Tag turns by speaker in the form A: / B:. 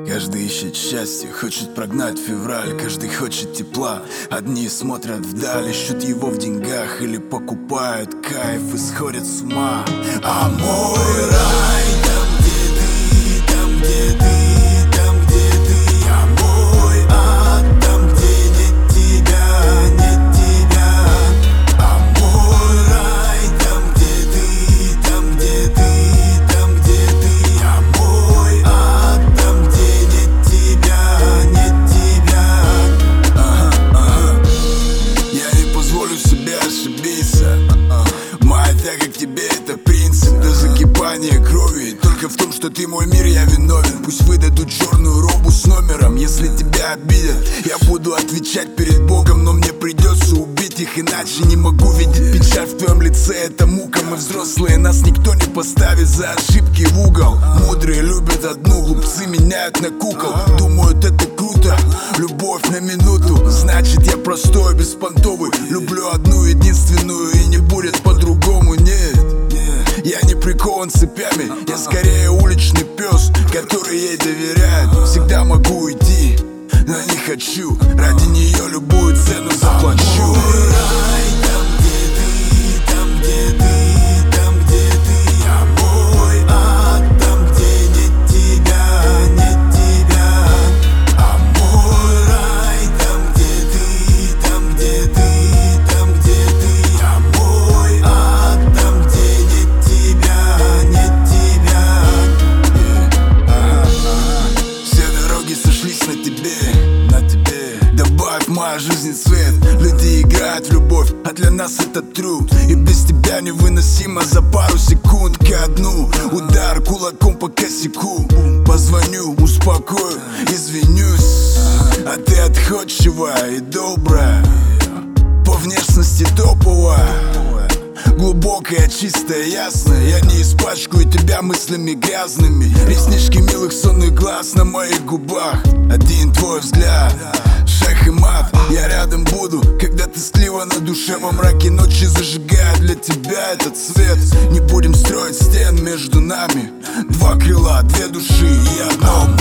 A: Каждый ищет счастье, хочет прогнать февраль. Каждый хочет тепла. Одни смотрят вдаль, ищут его в деньгах или покупают кайф и сходят с ума. А мой рай там, где ты, там, где ты, там, где ты. А мой ад там, где нет тебя, нет тебя. А мой рай там, где ты, там, где ты, там, где ты. А мой ад там, где нет тебя, нет тебя. Я не позволю себе ошибиться. Моя тяга к тебе — это принцип до закипания крови. Только в том, что ты мой мир, я виновен. Пусть выдадут черную робу с номером. Если тебя обидят, я буду отвечать перед Богом. Но мне придется убить их, иначе не могу видеть печаль в твоем лице. Это мука, мы взрослые, нас никто не поставит за ошибки в угол. Мудрые любят одну, глупцы меняют на кукол. Думают, это круто, любовь на минуту. Значит, я простой, беспонтовый. Люблю одну единственную, и не будет по-другому, нет. Я не прикован цепями, я скорее уличный пес, который ей доверяет. Всегда могу уйти, но не хочу. Ради нее любую цену заплачу. Рай там, где ты, там, где ты, там, где ты. А мой ад там, где нет тебя, нет тебя. А мой рай там, где ты, там, где ты, там, где ты. А мой ад там, где нет тебя, нет тебя. Все дороги сошлись на тебе, на тебе. Добавь в мою жизнь цвет. Люди играют в любовь, а для нас это труд. И без тебя невыносимо за пару секунд ко дну. Удар кулаком по косяку. Позвоню, успокою, извинюсь. А ты отходчивая и добрая, по внешности топовая, глубокая, чистая, ясная. Я не испачкаю тебя мыслями грязными. Реснички милых сонных глаз на моих губах. Один твой взгляд, шах и мат. Я рядом буду, когда тоскливо на душе. Во мраке ночи зажигаю для тебя этот свет. Не будем строить стен между нами. Два крыла, две души и одно